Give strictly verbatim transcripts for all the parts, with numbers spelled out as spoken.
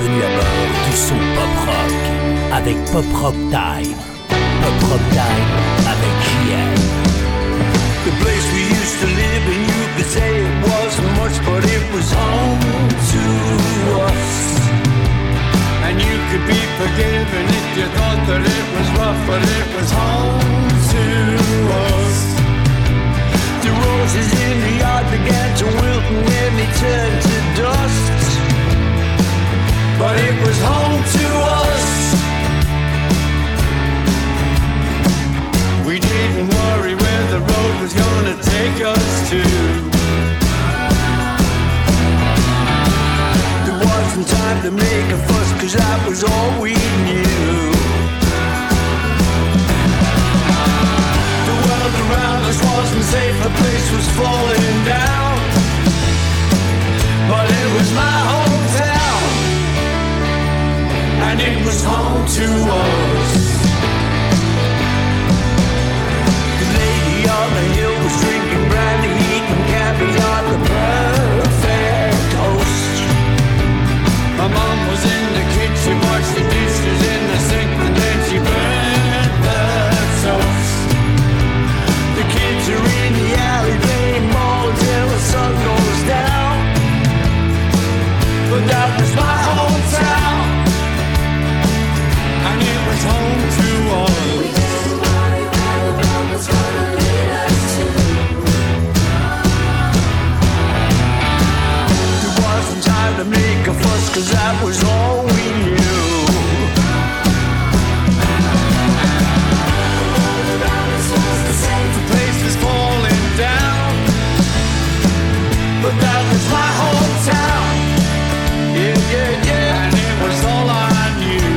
bienvenue à bord du son Pop Rock avec Pop Rock Time. Pop Rock Time avec J L. The place we used to live and you could say it wasn't much, but it was home to us. And you could be forgiven if you thought that it was rough, but it was home to us. The roses in the yard began to wilt and then they turned to dust. But it was home to us. We didn't worry where the road was gonna take us to. There wasn't time to make a fuss, cause that was all we knew. The world around us wasn't safe, the place was falling down. But it was my hometown, and it was home to us. The lady on the hill was drinking brandy, eating caviar, the perfect host. My mom was in the kitchen, washed the dishes in the sink, and then she burned the toast. The kids are in the alley playing ball till the sun goes down. But that was my hometown, and it was home to us. We didn't worry where the road was gonna lead us to. There wasn't time to make a fuss, cause that was all we knew. The place was falling down, but that was my hometown. Yeah, yeah, yeah, and it was all I knew,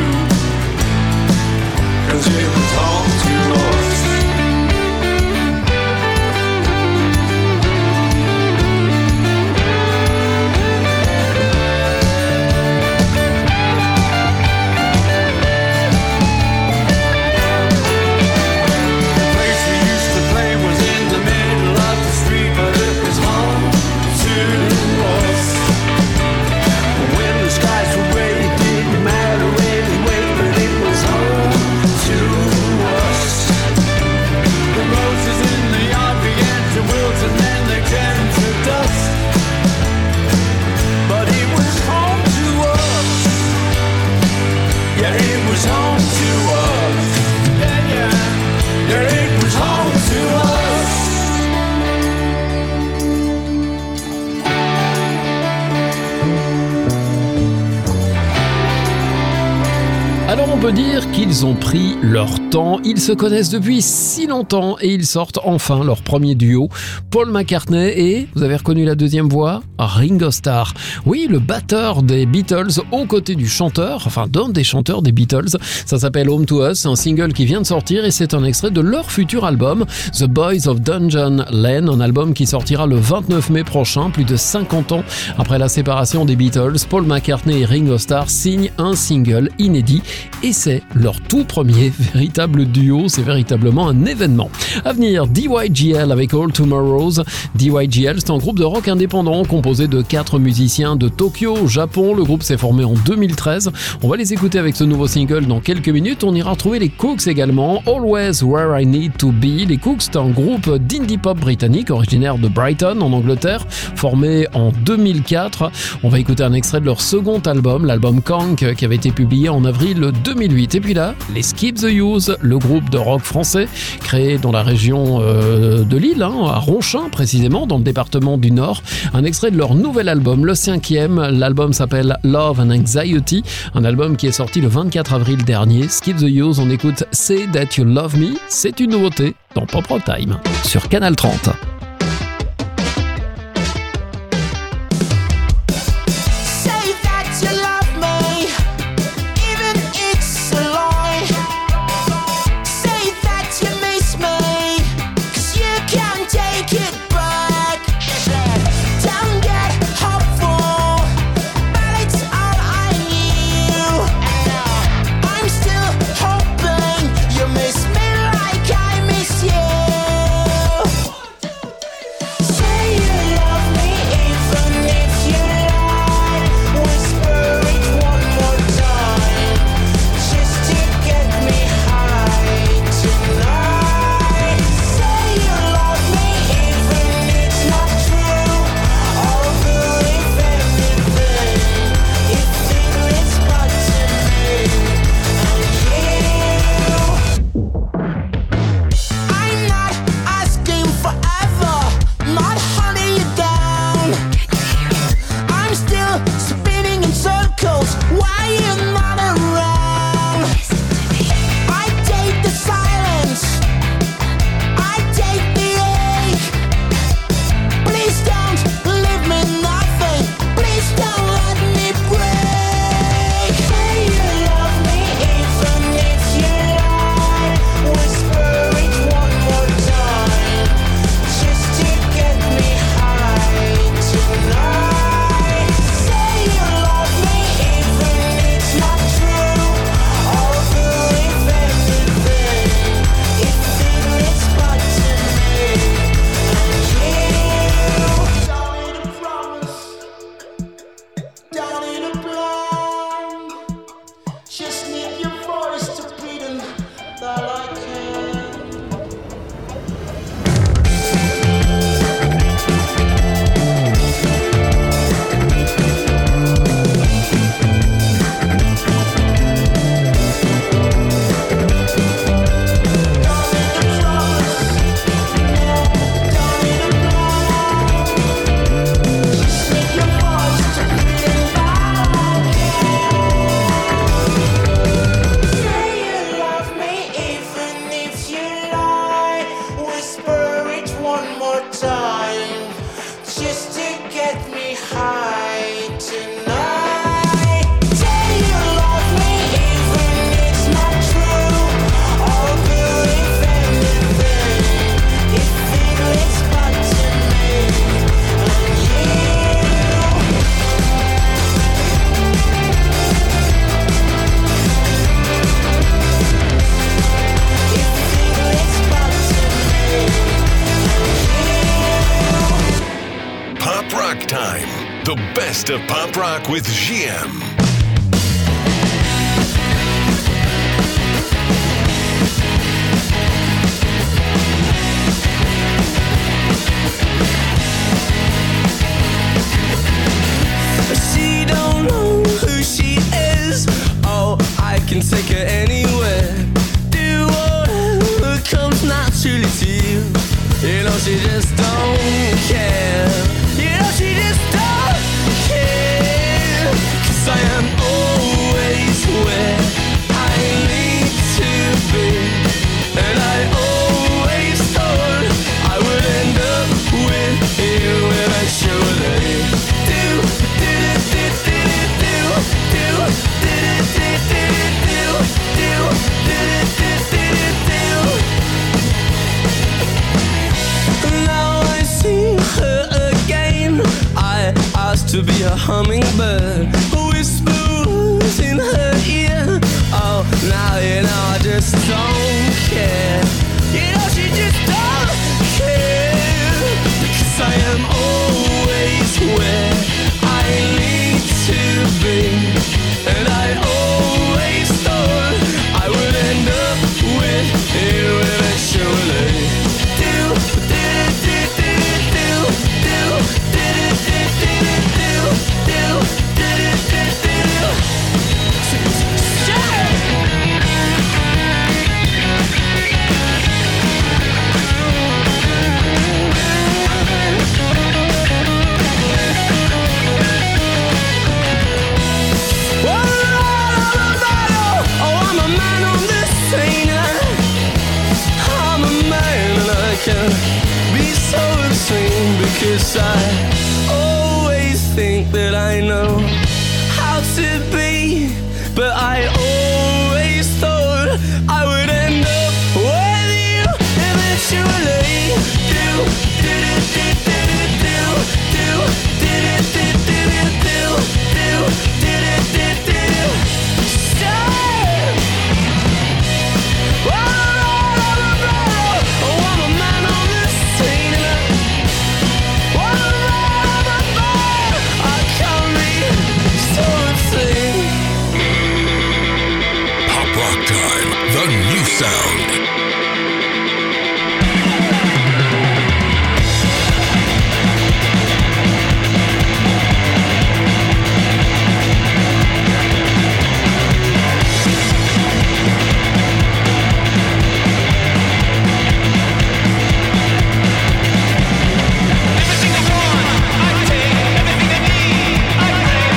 cause it was home to us. The place we used to play was in the middle of the street, but it was home to us. When the skies were gray, it didn't matter anyway, but it was home to us. The roses in the yard began to wilt and then they turned to dust. But it was home to us. Yeah, it was home to us. Yeah, yeah. Yeah, it was home to us. Alors on peut dire qu'ils ont pris leur temps, ils se connaissent depuis si longtemps et ils sortent enfin leur premier duo, Paul McCartney et, vous avez reconnu la deuxième voix, Ringo Starr. Oui, le batteur des Beatles aux côtés du chanteur, enfin d'un des chanteurs des Beatles. Ça s'appelle Home to Us, un single qui vient de sortir et c'est un extrait de leur futur album, The Boys of Dungeon Lane, un album qui sortira le vingt-neuf mai prochain, plus de cinquante ans après la séparation des Beatles. Paul McCartney et Ringo Starr signent un single inédit et c'est leur tout premier véritable duo, c'est véritablement un événement. À venir, D Y G L avec All Tomorrows. D Y G L, c'est un groupe de rock indépendant composé de quatre musiciens de Tokyo au Japon. Le groupe s'est formé en deux mille treize. On va les écouter avec ce nouveau single dans quelques minutes. On ira retrouver les Cooks également, Always Where I Need to Be. Les Cooks, c'est un groupe d'indie pop britannique originaire de Brighton en Angleterre, formé en deux mille quatre. On va écouter un extrait de leur second album, l'album Kank, qui avait été publié en avril deux mille huit. Et puis là, les Skip the Use, le groupe de rock français créé dans la région euh, de Lille, hein, à Ronchin précisément, dans le département du Nord. Un extrait de leur nouvel album, le cinquième. L'album s'appelle Love and Anxiety, un album qui est sorti le vingt-quatre avril dernier. Skip the Use, on écoute Say That You Love Me. C'est une nouveauté dans Pop Rock Time sur Canal trente. You miss me like I miss you. spinning in circles. Why you not around? I take the silence, I take the ache. Please don't leave me nothing, please don't let me break. Say you love me even if you lie. Whisper it one more time, just to get me high tonight. Say you love me even if it's not true. I'll believe everything if it's but to me and you. Don't need a promise, don't need a plan. Just need your voice to pretend that I can. Pop Rock Time. The best of pop rock with G M. She don't know who she is. Oh, I can take her anywhere. Do whatever comes naturally to you. You know she just don't care. You know she just don't care. 'Cause I am always where I need to be. And I always thought I would end up with you eventually. Do, do, do, do, do, do, do, do, do, do, do, do, do, do, do. Now I see her again. I asked to be a hummingbird, whispers in her ear. Oh, now you know I just don't care. You know she just don't care. Because I am always where I need to be. And I always thought I would end up with you eventually. Do, do, do, do, do, do, do, do, do, do, do, do, do, do, do. Oh, I'm a man on this scene. I'm a man and I can be so obscene because I always think that I know how to be, but I always thought I would end up with you eventually. Do, do, do, do, do, do, do, do, do, do, do, do, do, do, do. Stay. Oh, I'm a man on the scene. I can't be so obscene. Pop Rock Time. The new sound. Everything I want, I take. Everything I need, I pray.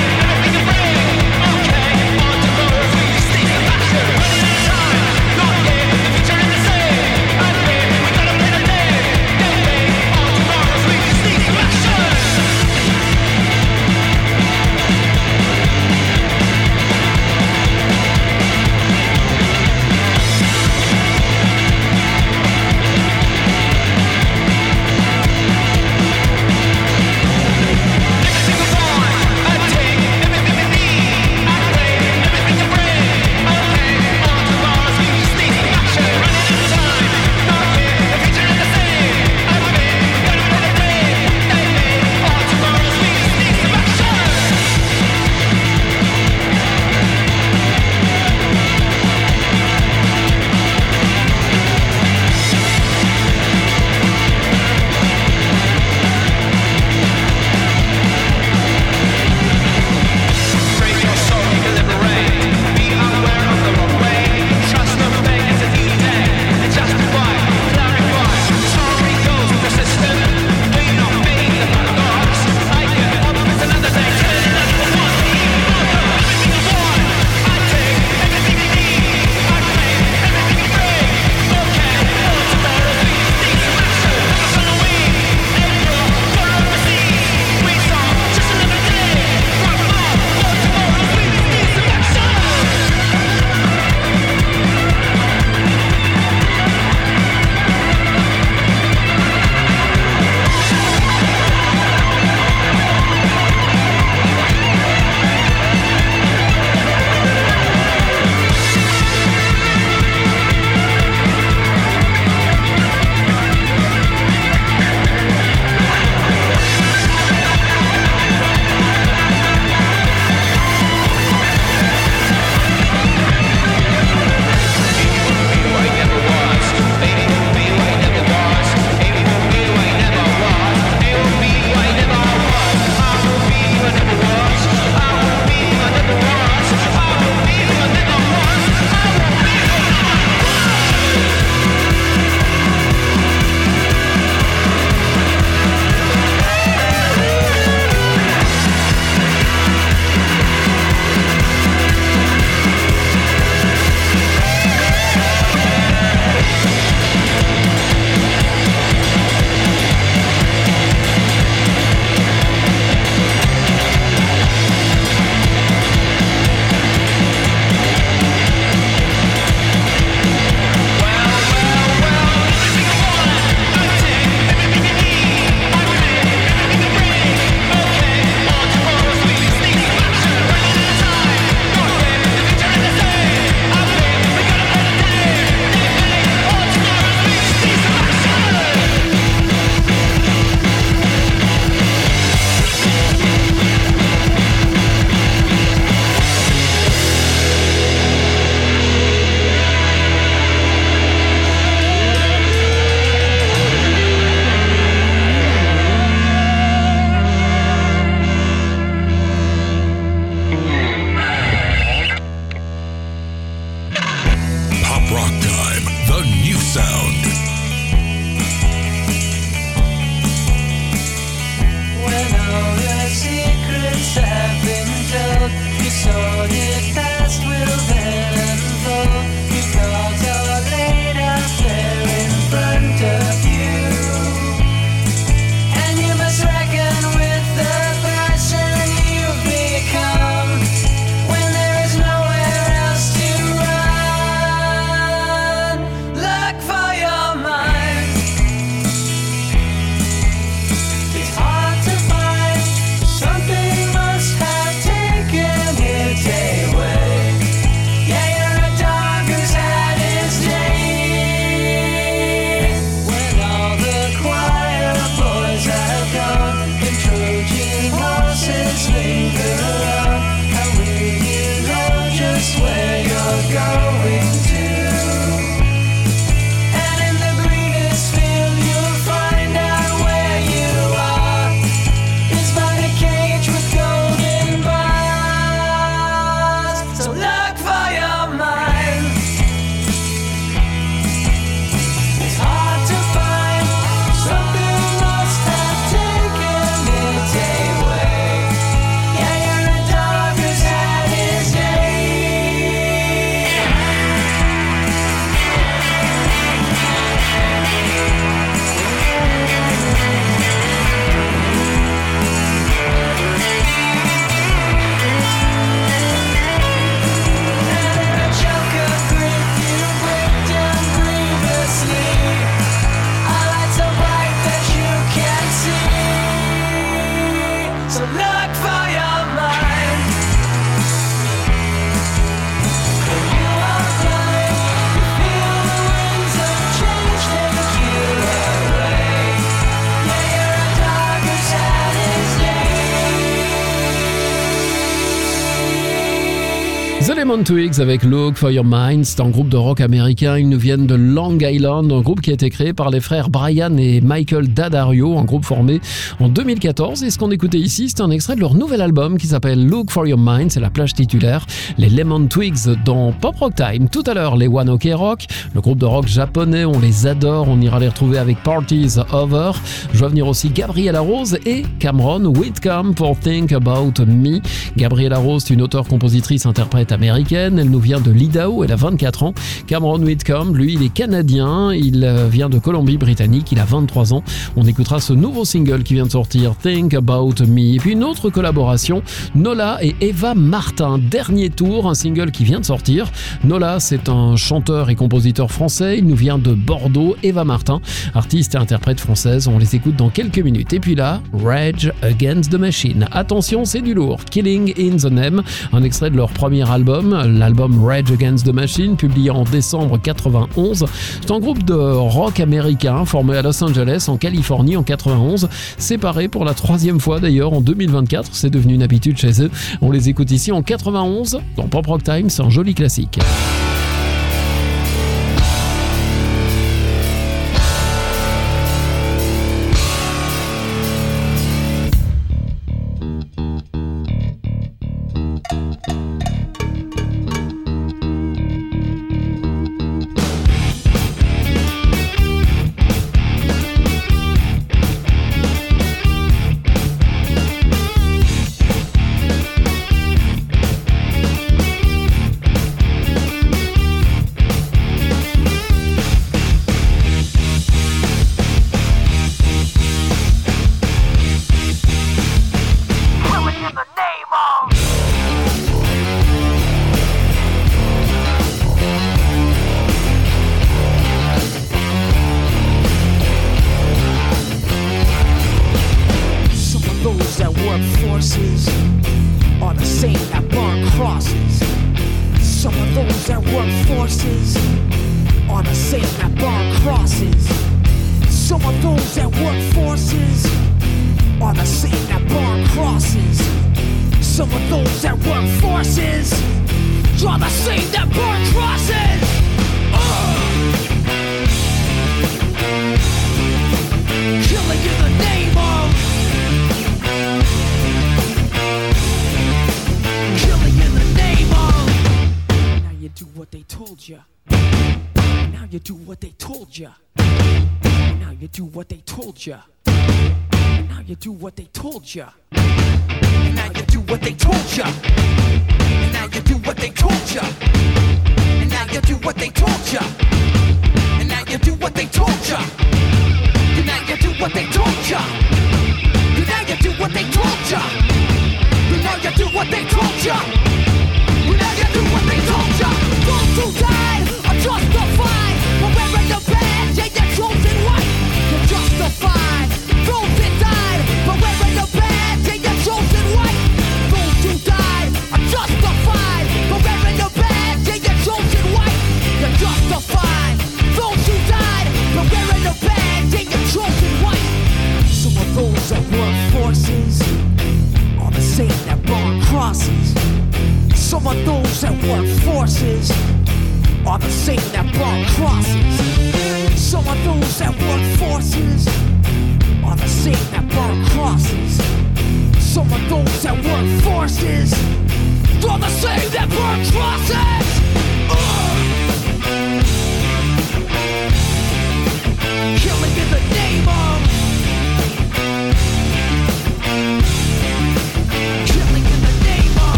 The Lemon Twigs avec Look for Your Mind, c'est un groupe de rock américain, ils nous viennent de Long Island, un groupe qui a été créé par les frères Brian et Michael Daddario, un groupe formé en deux mille quatorze, et ce qu'on écoutait ici, c'est un extrait de leur nouvel album qui s'appelle Look for Your Mind, c'est la plage titulaire, les Lemon Twigs dans Pop Rock Time. Tout à l'heure, les One Ok Rock, le groupe de rock japonais, on les adore, on ira les retrouver avec Parties Over. Je vois venir aussi Gabriella Rose et Cameron Whitcomb pour Think About Me. Gabriella Rose, c'est une auteure, compositrice, interprète américaine, elle nous vient de l'Idaho, elle a vingt-quatre ans. Cameron Whitcomb, lui, il est canadien, il vient de Colombie-Britannique, il a vingt-trois ans. On écoutera ce nouveau single qui vient de sortir, Think About Me. Et puis une autre collaboration, Nola et Eva Martin, dernier tour, un single qui vient de sortir. Nola, c'est un chanteur et compositeur français, il nous vient de Bordeaux. Eva Martin, artiste et interprète française, on les écoute dans quelques minutes. Et puis là, Rage Against the Machine. Attention, c'est du lourd. Killing in the Name, un extrait de leur premier album. L'album Rage Against the Machine, publié en décembre quatre-vingt-onze. C'est un groupe de rock américain formé à Los Angeles, en Californie, en quatre-vingt-onze. Séparé pour la troisième fois d'ailleurs en deux mille vingt-quatre. C'est devenu une habitude chez eux. On les écoute ici en quatre-vingt-onze. Dans Pop Rock Time, c'est un joli classique.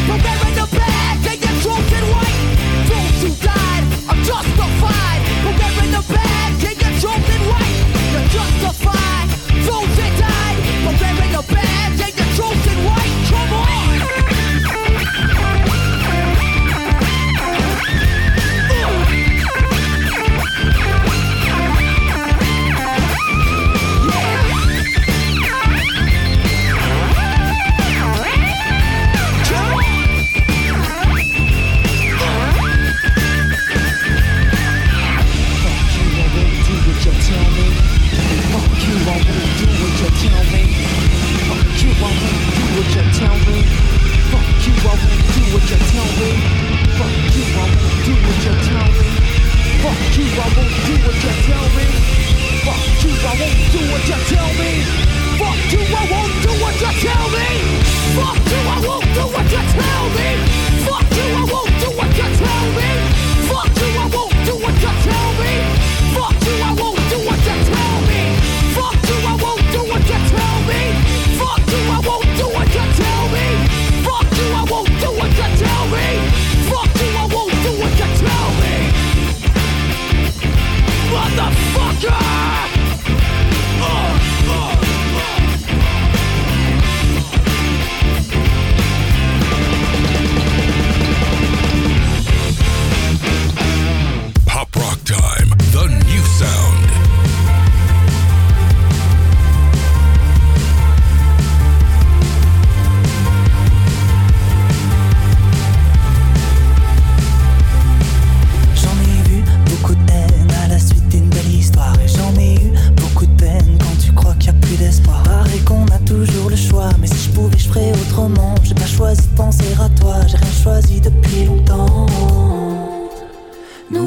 Justified, but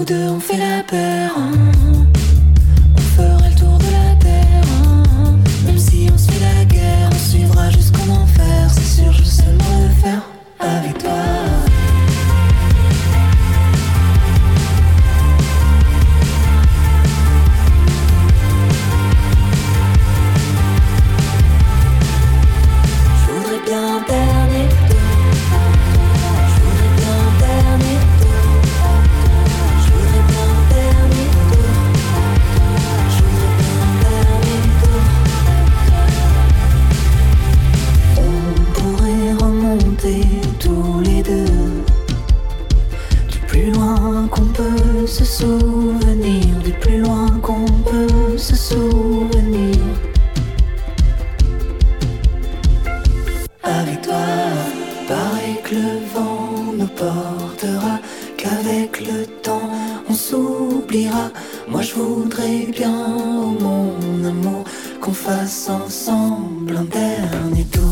nous deux on fait la paire. On fera le tour de la terre. Même si on se fait la guerre, on suivra jusqu'en enfer. C'est sûr, je veux seulement le faire avec toi. Je voudrais bien un dernier tour. Je voudrais bien un dernier tour. Je voudrais bien un dernier tour. Je voudrais bien un dernier tour. On pourrait remonter tous les deux, du plus loin qu'on peut se souvenir, du plus loin qu'on peut se souvenir. Avec toi, pareil que le vent nous portera, qu'avec le temps on s'oubliera. Moi je voudrais bien, oh mon amour, qu'on fasse ensemble un dernier tour.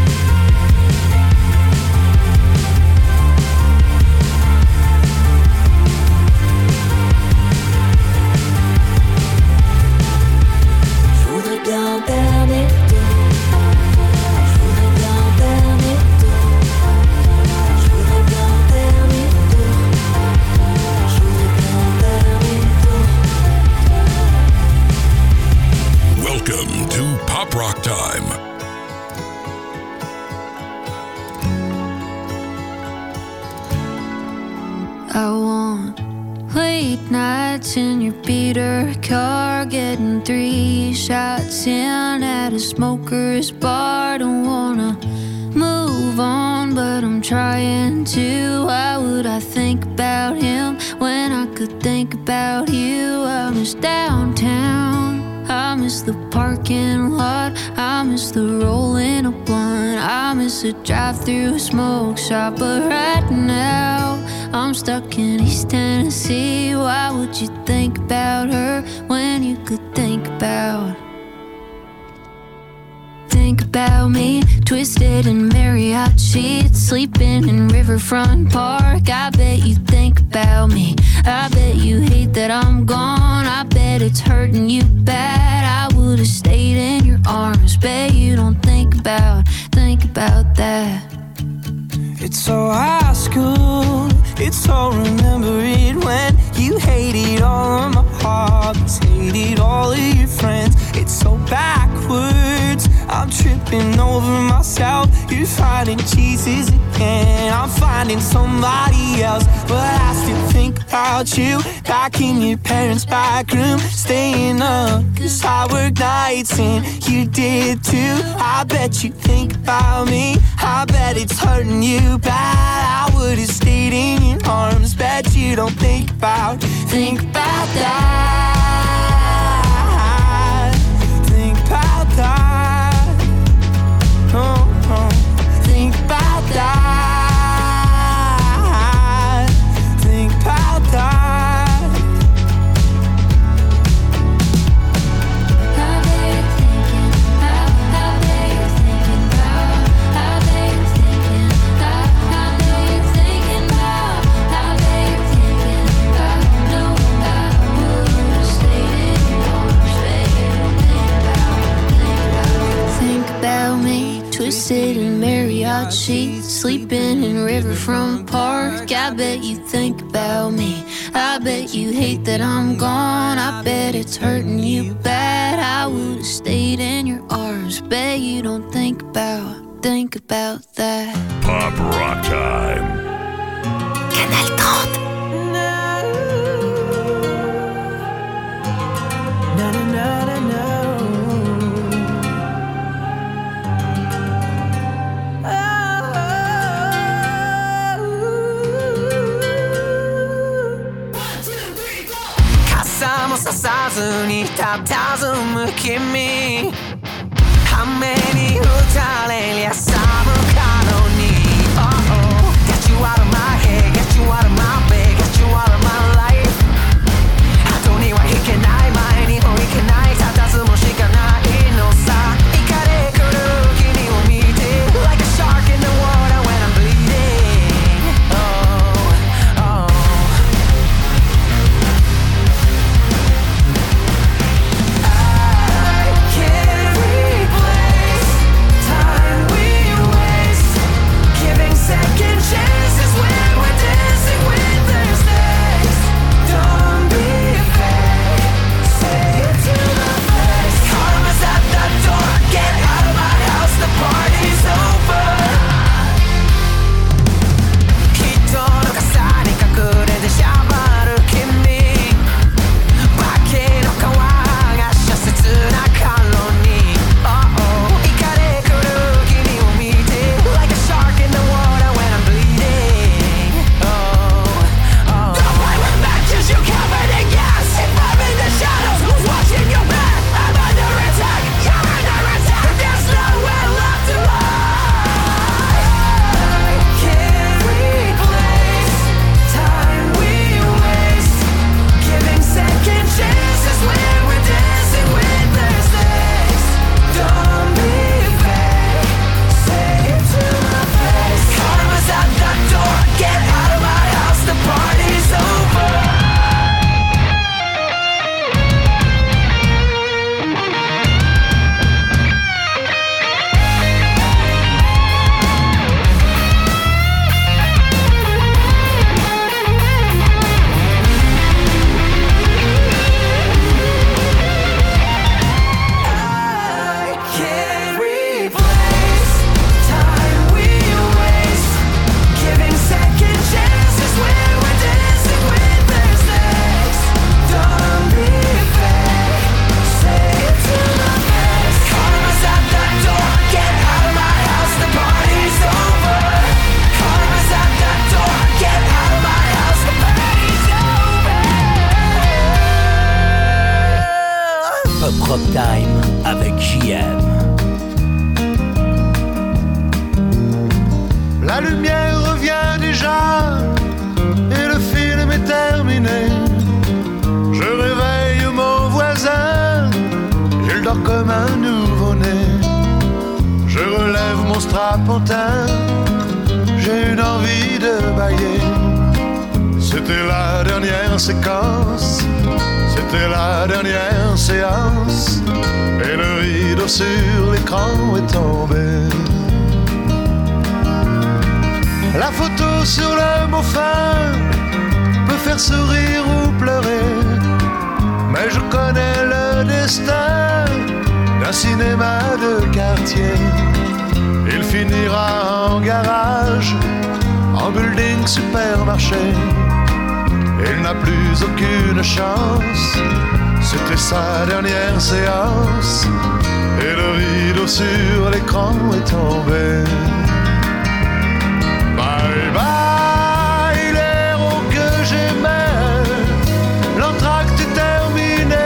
Je voudrais bien un dernier tour. Je voudrais bien un dernier tour. Je voudrais bien un dernier tour. Je voudrais bien un dernier tour. Welcome to Pop Rock Time. I want late nights in your beater car, getting three shots in at a smoker's bar. Don't wanna move on, but I'm trying to. Why would I think about him when I could think about you? I miss downtown, I miss the parking lot, I miss the rolling of blunt, I miss a drive-through smoke shop. But right now I'm stuck in East Tennessee. Why would you think about her when you could think about Think about me, twisted in Marriott sheets, sleeping in Riverfront Park. I bet you think about me, I bet you hate that I'm gone, I bet it's hurting you bad. I would've stayed in your arms, bet you don't think about, think about that. It's so high school, it's so remember it when you hated all of my hobbies, hated all of your friends. It's so backwards, I'm tripping over myself. You're finding Jesus again, I'm finding somebody else. But I still think about you, back in your parents' back room, staying up, cause I work nights and you did too. I bet you think about me, I bet it's hurting you bad. I would've stayed in your arms, bet you don't think about, think about that. Think about that. Oh, oh. Think about that. Think about that. How they thinking, how, how they thinking about, how they thinking, how, how they thinking about, how they thinking about, no, I would've stayed in your arms, baby, think about, think about, think about me, twisted in Marriott sheets, sleeping in Riverfront Park. I bet you think about me, I bet you hate that I'm gone, I bet it's hurting you bad. I would've stayed in your arms, bet you don't think about, think about that. Pop Rock Time. Canal trente. Na, na, na, na, na.傘もささずにたたずむ君、雨に打たれりゃ寒かろに。Oh oh, got you out of my head, got you out of my bed, got you out of my life. 後には引けない、前にも引けない、たたずむしかないのさ。イカれ来る君を見て Like a shark in the water when I'm bleeding. Oh, oh. Time avec J M. La lumière revient déjà et le film est terminé. Je réveille mon voisin, il dort comme un nouveau-né. Je relève mon strapontin, j'ai une envie de bailler. C'était la dernière séquence, c'était la dernière séance, et le rideau sur l'écran est tombé. La photo sur le mot fin peut faire sourire ou pleurer, mais je connais le destin d'un cinéma de quartier. Il finira en garage, en building supermarché. Il n'a plus aucune chance, c'était sa dernière séance, et le rideau sur l'écran est tombé. Bye bye, l'héros que j'aimais, l'entracte est terminé.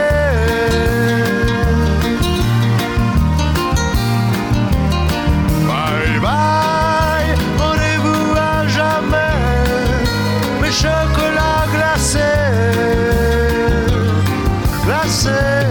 Bye bye, rendez-vous à jamais, mes chocolats glacés, glacés.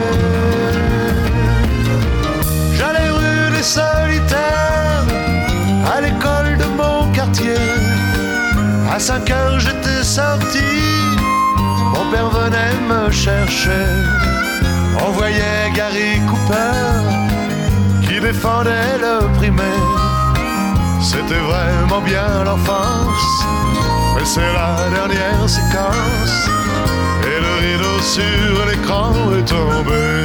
J'allais rue des Solitaires, à l'école de mon quartier. À cinq heures j'étais sorti, mon père venait me chercher. On voyait Gary Cooper qui défendait le primaire. C'était vraiment bien l'enfance, mais c'est la dernière séquence, et le rideau sur l'écran est tombé.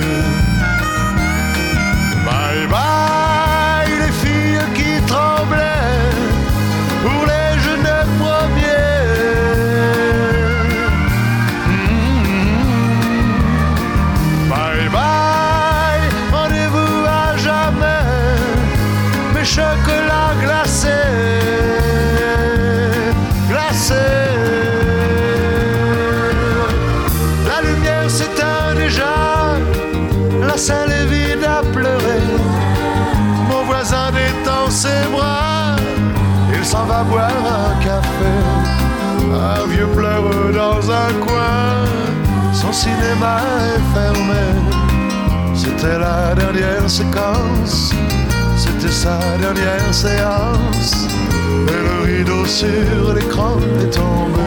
Bye bye, les filles qui tremblaient pour les jeunes premiers. Mmh. Bye bye, rendez-vous à jamais, mes chocolats glacés, glacés. La lumière s'éteint déjà, la salle est vide à pleurer. Mon voisin détend ses bras, il s'en va boire un café. Un vieux pleure dans un coin, son cinéma est fermé. C'était la dernière séquence, c'était sa dernière séance, et le rideau sur l'écran est tombé.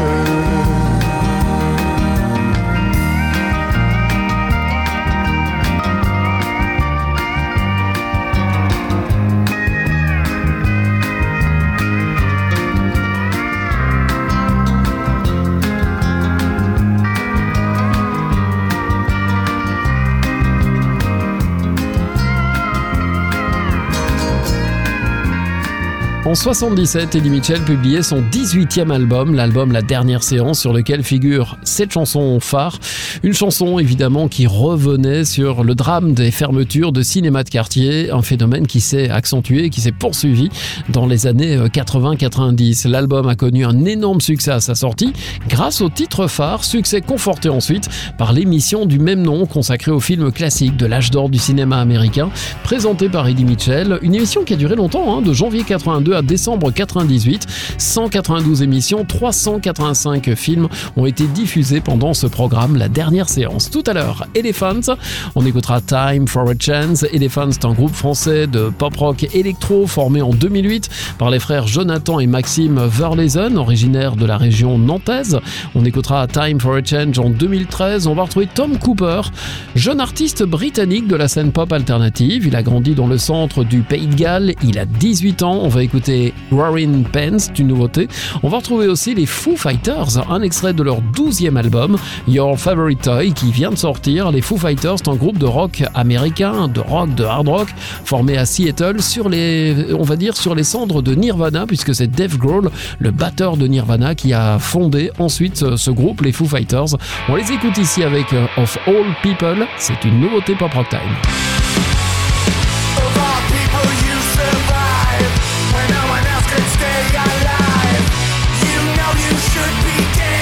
En soixante-dix-sept, Eddie Mitchell publiait son dix-huitième album, l'album La Dernière Séance, sur lequel figure cette chanson phare. Une chanson évidemment qui revenait sur le drame des fermetures de cinéma de quartier, un phénomène qui s'est accentué, qui s'est poursuivi dans les années quatre-vingts quatre-vingt-dix. L'album a connu un énorme succès à sa sortie grâce au titre phare, succès conforté ensuite par l'émission du même nom consacrée au film classique de l'âge d'or du cinéma américain, présentée par Eddie Mitchell. Une émission qui a duré longtemps, hein, de janvier quatre-vingt-deux à décembre quatre-vingt-dix-huit. cent quatre-vingt-douze émissions, trois cent quatre-vingt-cinq films ont été diffusés pendant ce programme, La Dernière Séance. Tout à l'heure, Elephants, on écoutera Time for a Chance. Elephants, c'est un groupe français de pop-rock électro formé en deux mille huit par les frères Jonathan et Maxime Verlezen, originaires de la région nantaise. On écoutera Time for a Change en deux mille treize. On va retrouver Tom Cooper, jeune artiste britannique de la scène pop alternative. Il a grandi dans le centre du Pays de Galles. Il a dix-huit ans. On va écouter Roaring Pants, une nouveauté. On va retrouver aussi les Foo Fighters, un extrait de leur douzième album, Your Favorite Toy, qui vient de sortir. Les Foo Fighters, c'est un groupe de rock américain, de rock, de hard rock, formé à Seattle sur les, on va dire, sur les cendres de Nirvana, puisque c'est Dave Grohl, le batteur de Nirvana, qui a fondé ensuite ce groupe, les Foo Fighters. On les écoute ici avec Of All People. C'est une nouveauté Pop Rock Time.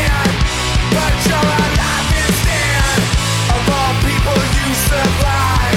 Survive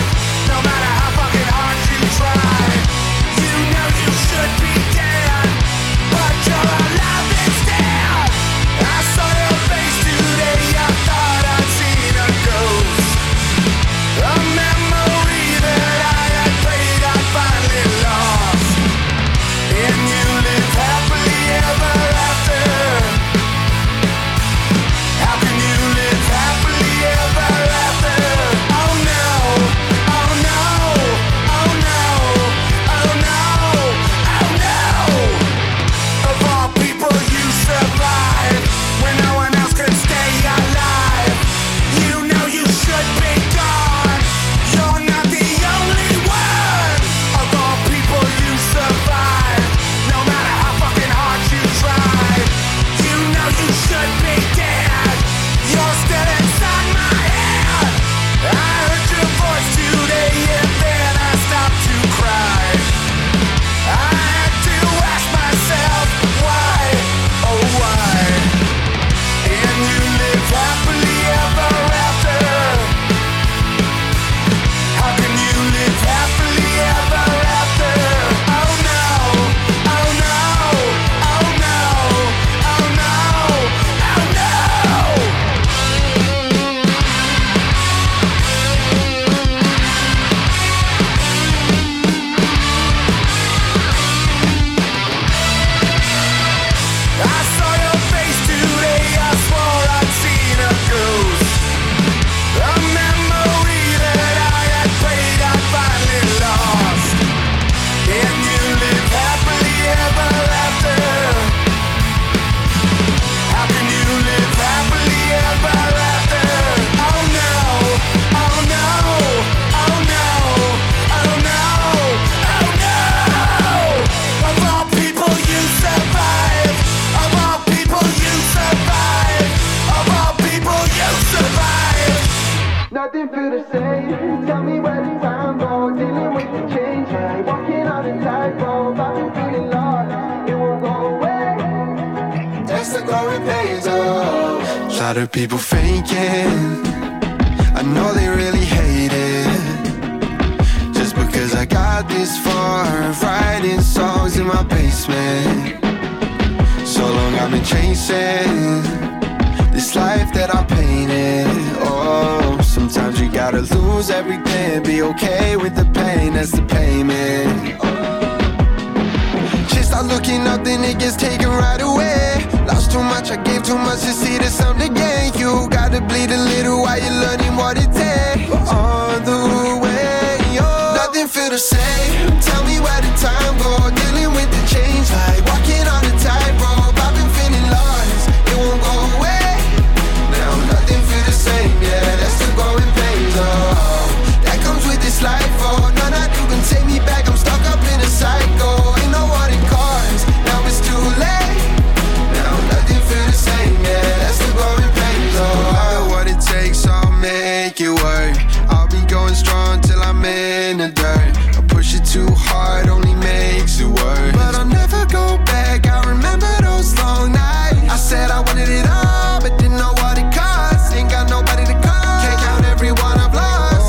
nothing feel the same. Tell me where the time goes, dealing with the change. Like walking on a tightrope, I've been feeling lost, it won't go away. That's the growing pains, oh. A lot of people faking, I know they really hate it. Just because I got this far, writing songs in my basement. So long I've been chasing this life that I painted. Oh, sometimes you gotta lose everything, be okay with the pain, that's the payment. Oh. Just start looking up, then it gets taken right away. Lost too much, I gave too much to see there's something to gain. You gotta bleed a little while you're learning what it takes. On the way, oh, nothing feel the same. Tell me where the time goes, dealing with the change. Like walking on a tightrope, I've been feeling lost, it won't go away. Now nothing feel the same, yeah, that's the growing pains, oh. That comes with this life, oh, none I do can take me back. I'm stuck up in a cycle, ain't no one in cars, now it's too late. Now nothing feel the same, yeah, that's the growing pains, oh. No matter what it takes, I'll make it work. I'll be going strong till I'm in the dirt. I push it too hard, only makes it worse. But I'll never go back, I remember those long nights. I said I wanted it all, but didn't know what it cost. Ain't got nobody to call, can't count everyone I've lost.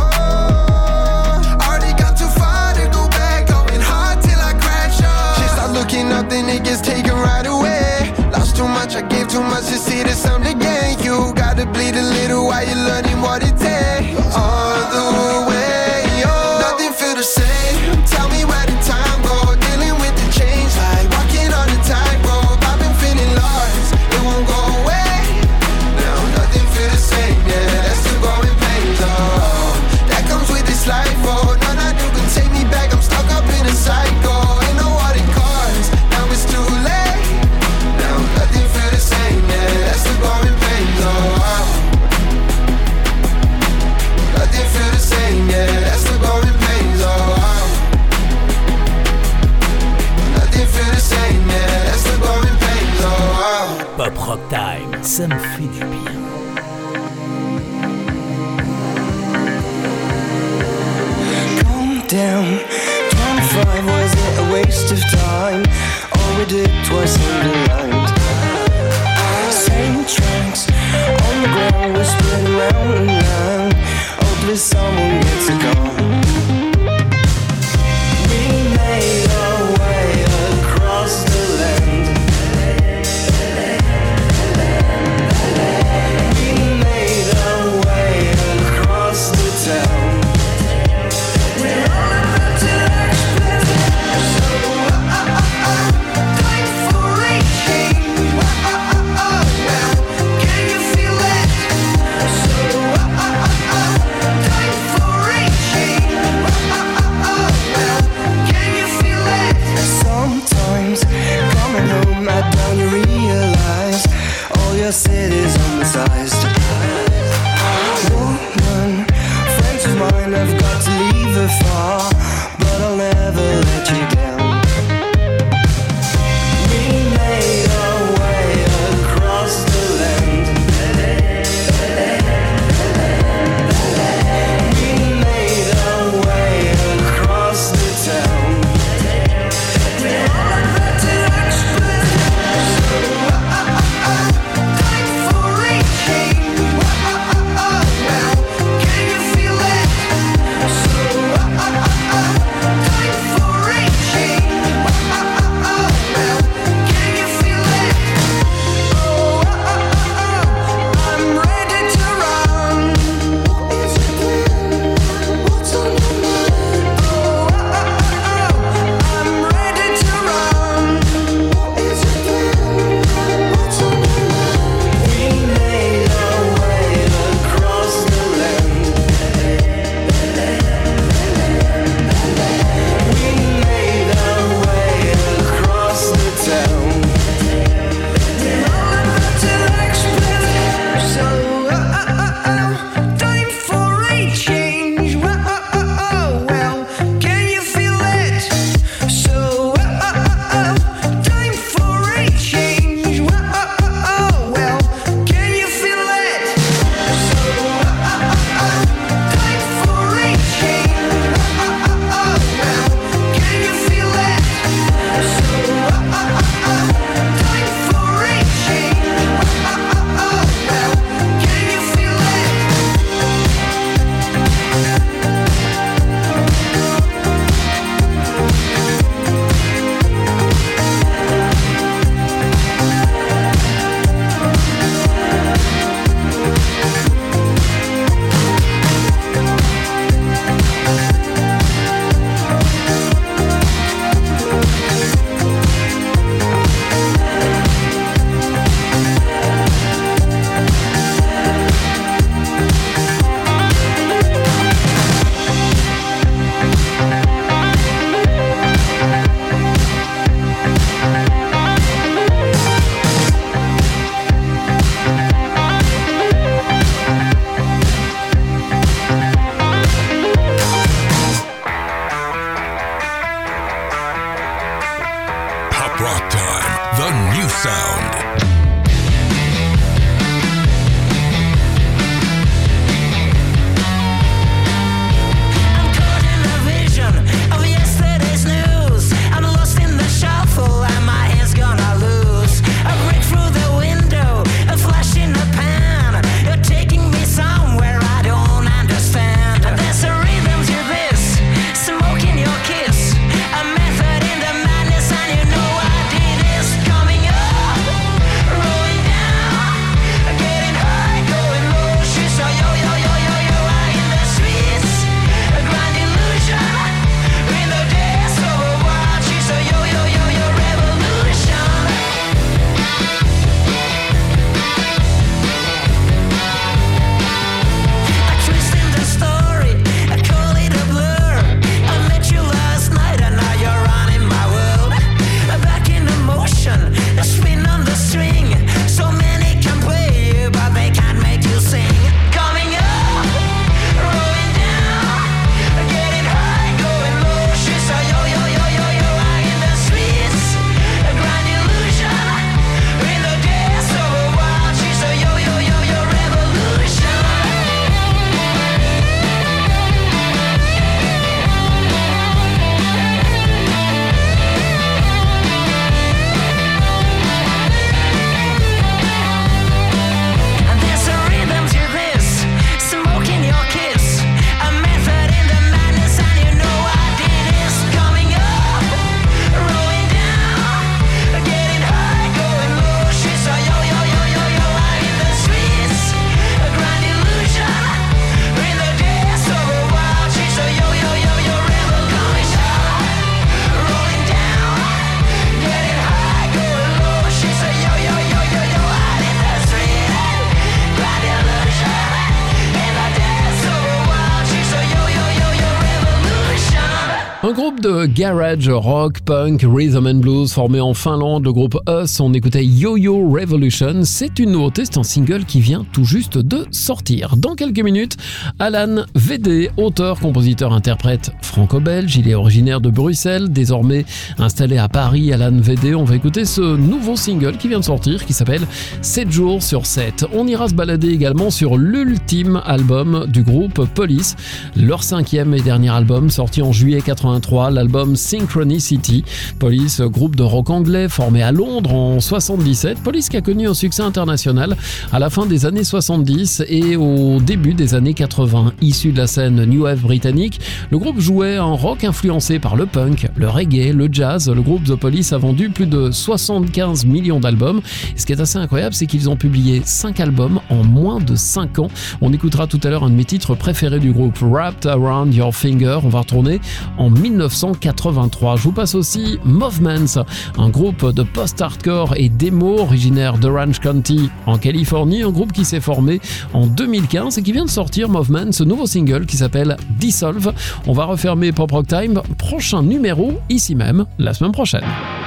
Oh, already got too far to go back, going hard till I crash up. Just start looking up, then it gets taken right away. Lost too much, I gave too much to see there's something to gain. You gotta bleed a little while you're learning what it takes. All the way, oh, nothing feel the same. Tell me where the time goes, dealing with the change. Like walking on a tightrope, I've been feeling lost, it won't go away. Now nothing feel the same, yeah, that's the growing pains, oh. That comes with this life, oh, none I do can take me back. I'm stuck up in a cycle, ain't no what it costs, now it's too late. Now nothing feel the same, yeah, that's the growing pains, oh. Nothing feel the same, yeah, that's the growing pains, oh. Nothing feel the same, yeah, that's the growing pains, oh. Pop Rock Time, ça me fait du bien. Calm down, twenty-five, was it a waste of time? All we did was underlined. Same tracks on the ground, we're spinning round and round. Hopeless someone gets it gone. We made our way across the land. We made our way across the town. We're all about to express. So, uh, uh, uh, time for each Un groupe de garage, rock, punk, rhythm and blues formé en Finlande, le groupe Us. On écoutait Yo-Yo Revolution. C'est une nouveauté, c'est un single qui vient tout juste de sortir. Dans quelques minutes, Alan V D, auteur, compositeur, interprète franco-belge. Il est originaire de Bruxelles, désormais installé à Paris. Alan V D, on va écouter ce nouveau single qui vient de sortir, qui s'appelle sept jours sur sept. On ira se balader également sur l'ultime album du groupe Police, leur cinquième et dernier album sorti en juillet quatre-vingt-trois, l'album Synchronicity. Police, groupe de rock anglais formé à Londres en soixante-dix-sept. Police qui a connu un succès international à la fin des années soixante-dix et au début des années quatre-vingts. Issu de la scène New Wave britannique, le groupe jouait un rock influencé par le punk, le reggae, le jazz. Le groupe The Police a vendu plus de soixante-quinze millions d'albums. Et ce qui est assez incroyable, c'est qu'ils ont publié cinq albums en moins de cinq ans. On écoutera tout à l'heure un de mes titres préférés du groupe, Wrapped Around Your Finger. On va retourner en dix-neuf cent quatre-vingt-trois. Je vous passe aussi Movements, un groupe de post-hardcore et démo originaire d'Orange County en Californie, un groupe qui s'est formé en deux mille quinze et qui vient de sortir Movements, ce nouveau single qui s'appelle Dissolve. On va refermer Pop Rock Time, prochain numéro ici même la semaine prochaine.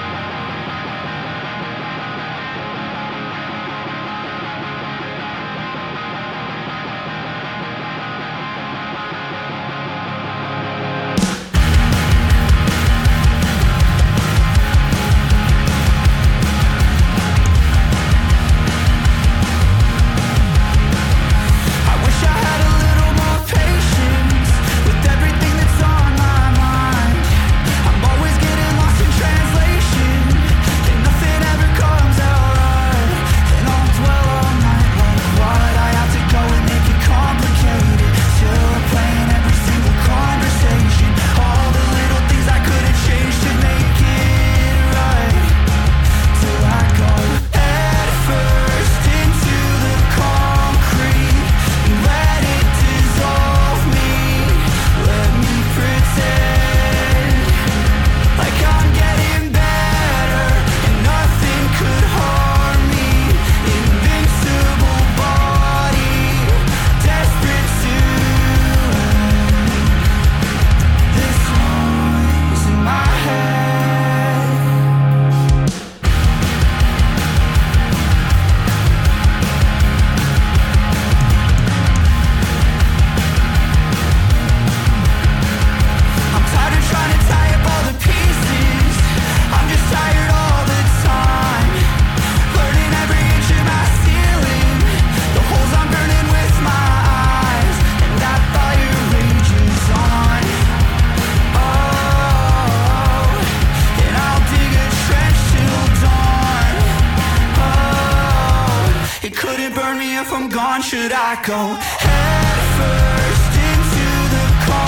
Should I go head first into the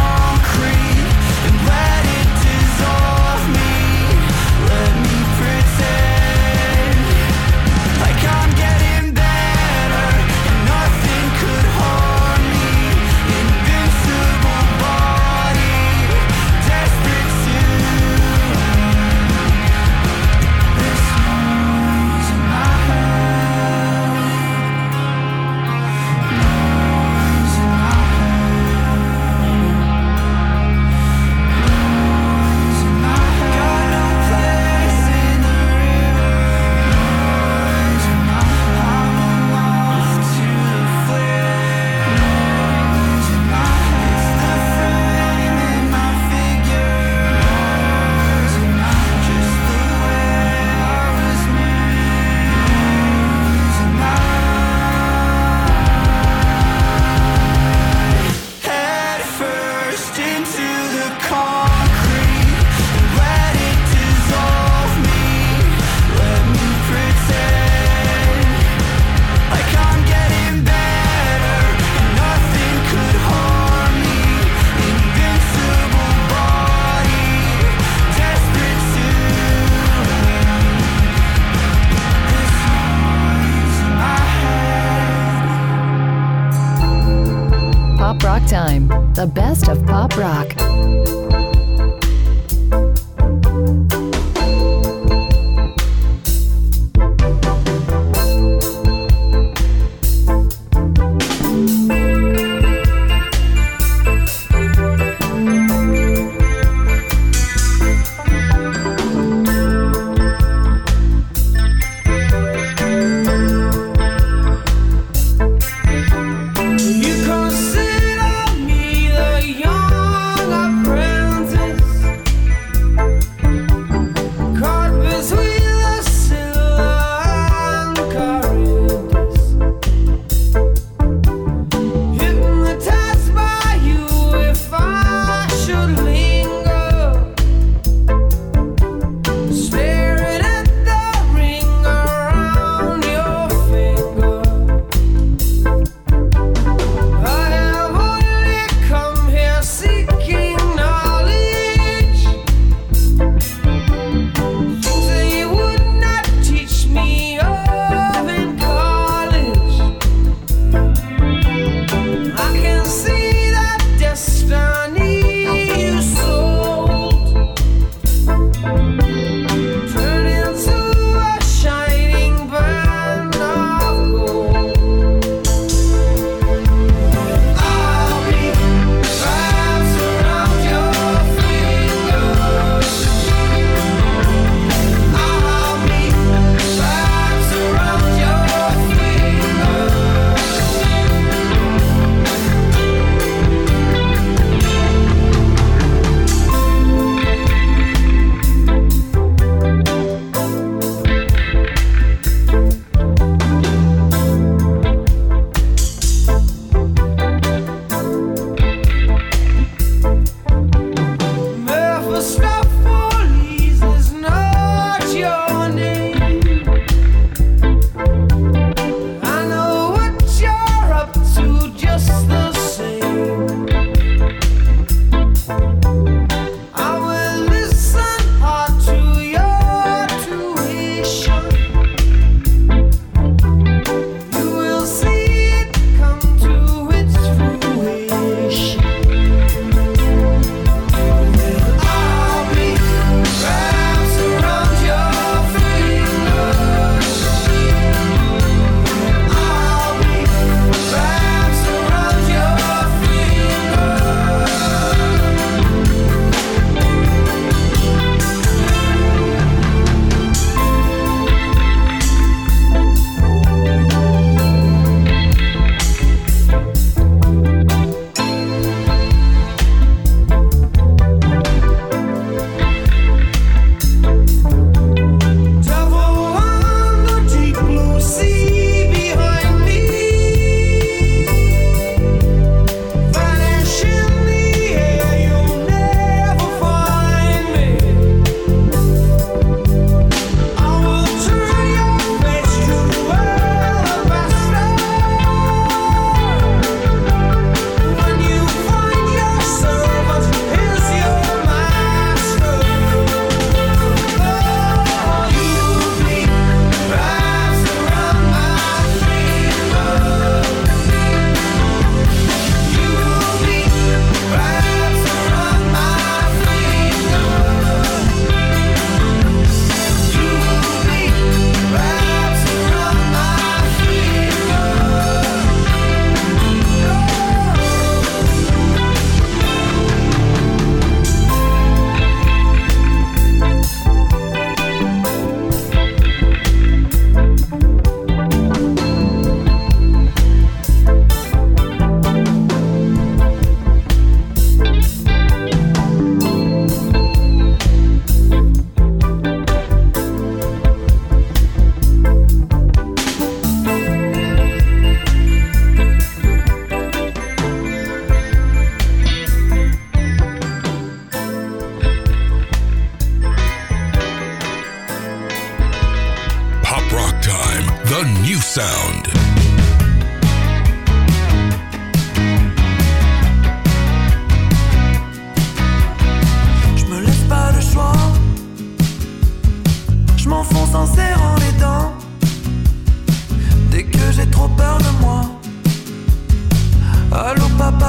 concrete and let it dissolve me? Let me pretend like I'm getting better and nothing could harm me. Invincible body, desperate to this noise in my head. Pop Rock Time, the best of pop rock.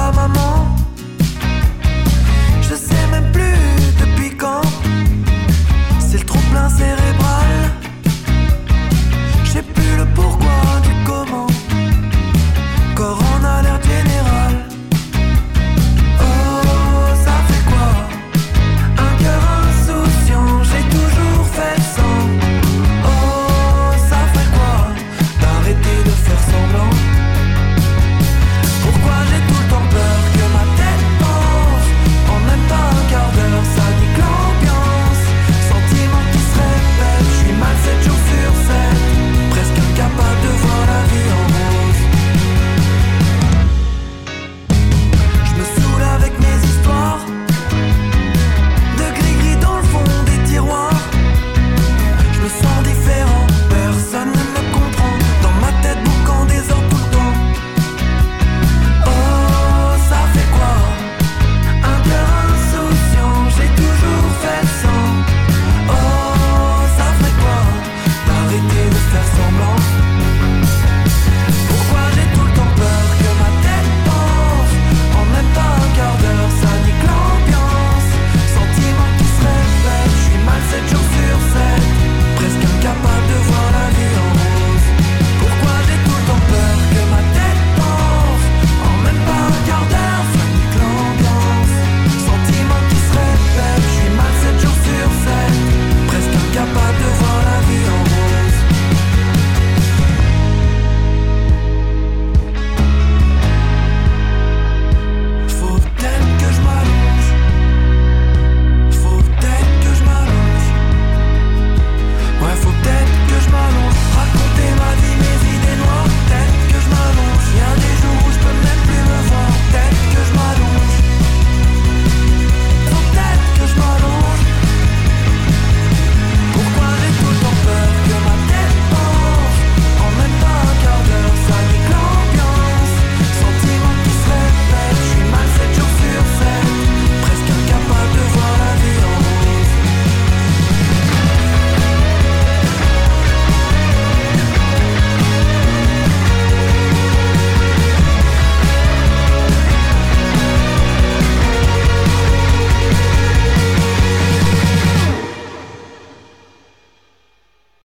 papa, maman.